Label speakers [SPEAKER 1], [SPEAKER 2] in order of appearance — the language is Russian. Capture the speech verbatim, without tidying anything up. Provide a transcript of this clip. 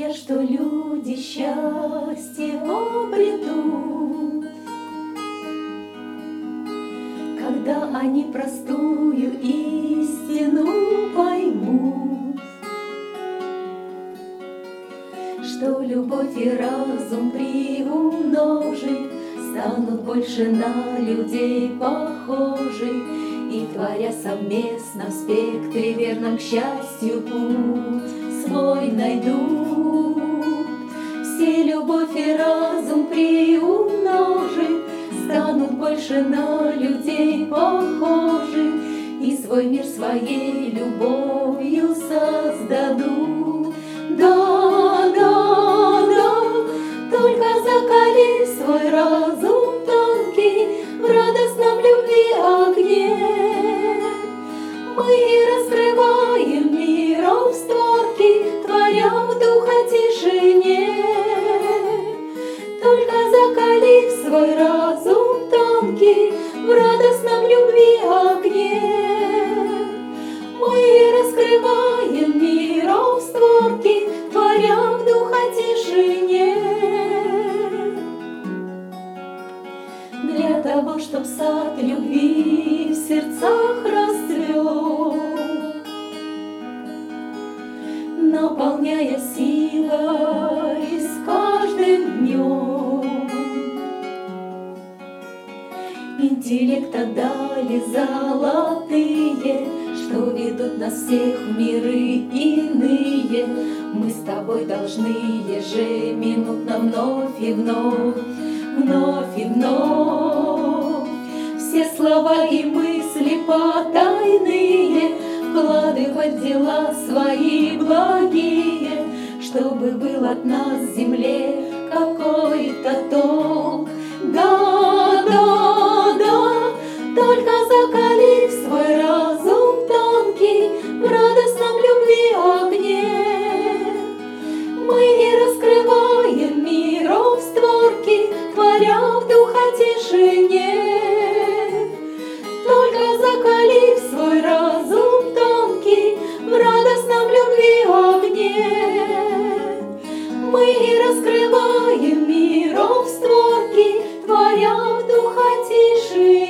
[SPEAKER 1] я, что люди счастье обретут, когда они простую истину поймут, что любовь и разум приумножив, станут больше на людей похожи, и, творя совместно в спектре верном к счастью путь свой найдут. Все любовь и разум приумножив, станут больше на людей похожи, и свой мир своей любовью создадут. Да, да, да, только закали свой разум тонкий в радостном любви огне. Мы и раскрываем миром створки, творя в духа тишине. Только закалив свой разум тонкий в радостном любви огне, мы и раскрываем миром створки, творя в духа тишине. Для того, чтоб сад любви в сердцах расцвел, наполняя силой с каждым днем. Интеллекта дали золотые, что ведут нас всех в миры иные. Мы с тобой должны ежеминутно вновь и вновь, вновь и вновь все слова и мысли потайные вкладывать в дела свои благие, чтобы был от нас в земле какой-то толк. Да, да, да, только закалив свой разум тонкий в радостном любви огне, мы и раскрываем миром створки, творя в духа тишине. Только закалив свой разум тонкий в радостном любви огне, мы и раскрываем миром створки, творя в духа тишине.